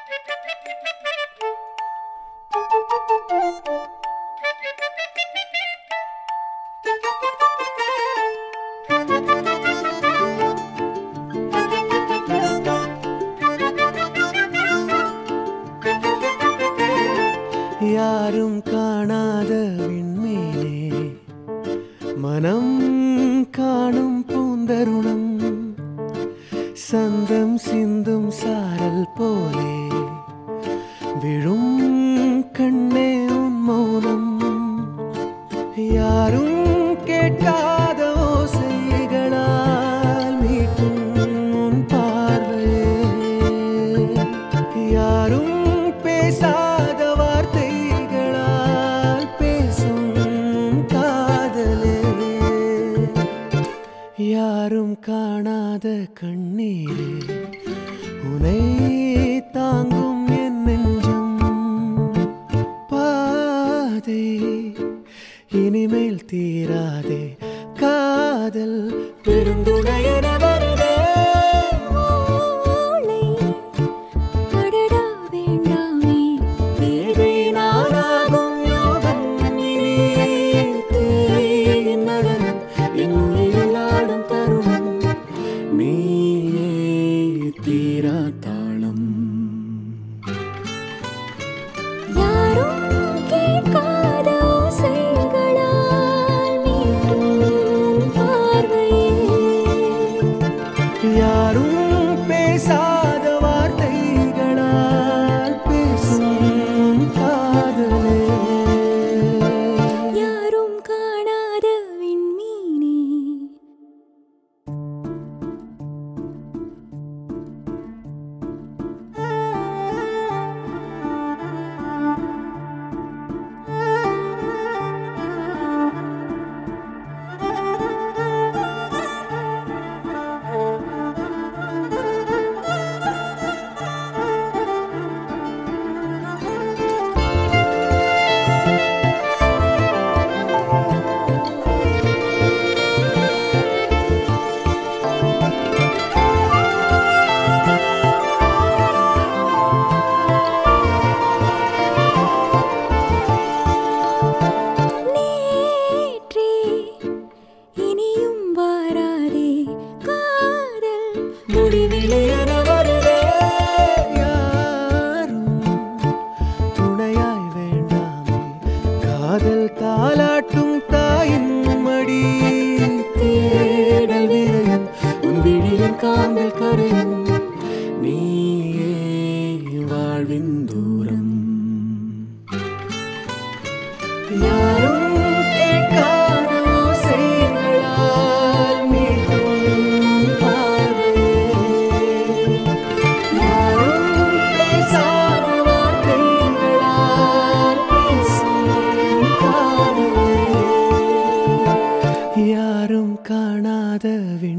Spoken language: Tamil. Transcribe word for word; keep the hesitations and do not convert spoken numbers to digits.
யாரும் காணாத விண்மீனே மனம் காணும் பூந்தருணம் சந்தம் சிந்தும் சாரல் போலே விழும் கண்ணே உன் மௌனம் யாரும் கேட்காத ஓசைகளால் மீட்டும் உன் பார்வையே யாரும் பேசாத வார்த்தைகளால் பேசும் காதலே யாரும் காணாத கண்ணீரே உனை தாங்கும் என் நெஞ்சம் பாதை இனிமேல் தீராதே காதல் பெருந்துணையென வருதே ஓலை அடடா வேண்டாமே தேவை நானாகும் யோகம் இனி தேயின் நடனம் என் உயிரில் ஆடும் தருணம் நீயே தீரா தாளம் யாரும் கேட்காத ஓசைகளால் மீட்டும் உன் பார்வையே யாரும் பேசாத வார்த்தைகளால் பேசும் காதலே யாரும் காணாத விண்மீனே நேற்றே இனியும் வாராதே காதல் முடிவிலே என வருதே யாரும் துணையாய் வேண்டாமே காதல் தாலாட்டும் தாயின் மடி தேடல் விரையும் உன் விழியின் காந்தல் கரையும் நீயே வாழ்வின் தூரம் யாரும் கேட்காத ஓசைகளால் மீட்டும் பார்வையே யாரும் பேசாத வார்த்தைகளால் பேசும் காதலே யாரும் காணாத